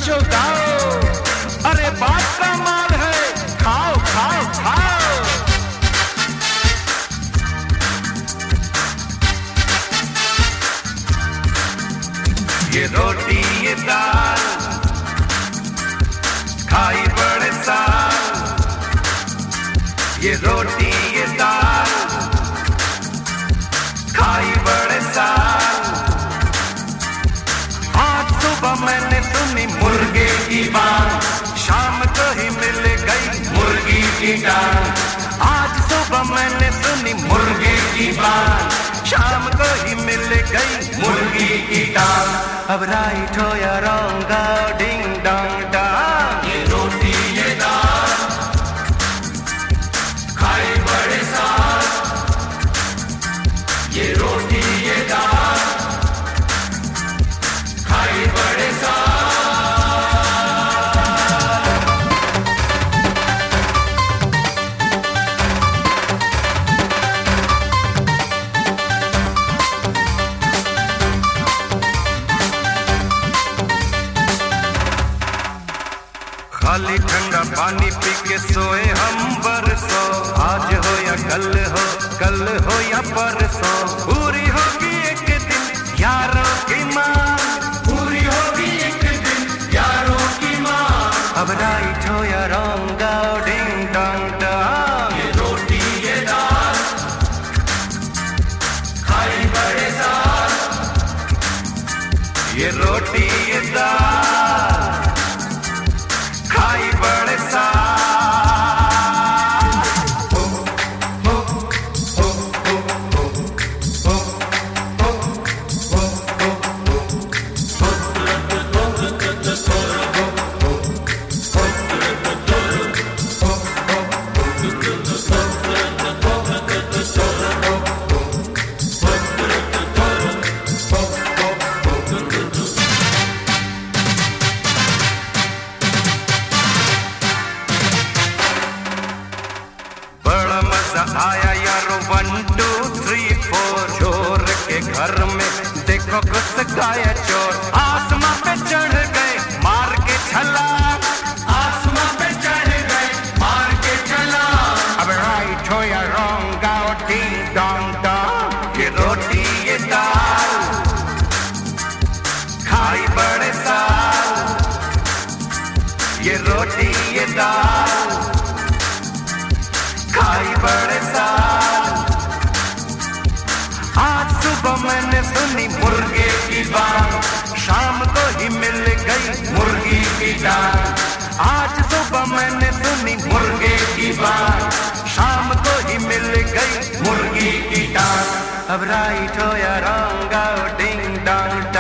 नाचो गाओ, अरे बात का माल है, खाओ खाओ खाओ। ये रोटी ये दाल खाई बड़े साल, ये रोटी ये दाल खाई बड़े साल। आज सुबह मैंने सुनी मुर्गे की बात, शाम को ही मिल गई मुर्गी की टांग। आज सुबह मैंने सुनी मुर्गे की बात, शाम को ही मिल गई मुर्गी की टांग। अब राइट हो या रॉन्ग, डिंग डोंग डांग। ये रोटी ये दाल खाई बड़े साल, ये रोटी ये दाल खाई बड़े साल। खाली ठंडा पानी पी के सोए हम बरसों, आज हो या कल हो या परसों। पूरी होगी एक दिन यारों की मांग, पूरी होगी एक दिन यारों की मांग। अब राइट हो या रॉन्ग, डिंग डोंग डांग। ये रोटी ये दाल खाई बड़े साल, ये रोटी ये दाल खाई बड़े साल। आया यारो 1 2 3 4, चोर के घर में देखो घुस गया चोर। आसमां पे चढ़ गए मार के छलांग, आसमां पे चढ़ गए मार के चला। अब राइट हो या रॉन्ग, गाओ डिंग डोंग डांग। ये रोटी ये दाल खाई बड़े साल, ये रोटी ये दाल खाई बड़े साल। आज सुबह मैंने सुनी मुर्गे की बात, शाम को ही मिल गई मुर्गी की टांग। आज सुबह मैंने सुनी मुर्गे की बात, शाम को ही मिल गई मुर्गी की टांग। अब राइट हो या रॉन्ग, डिंग डोंग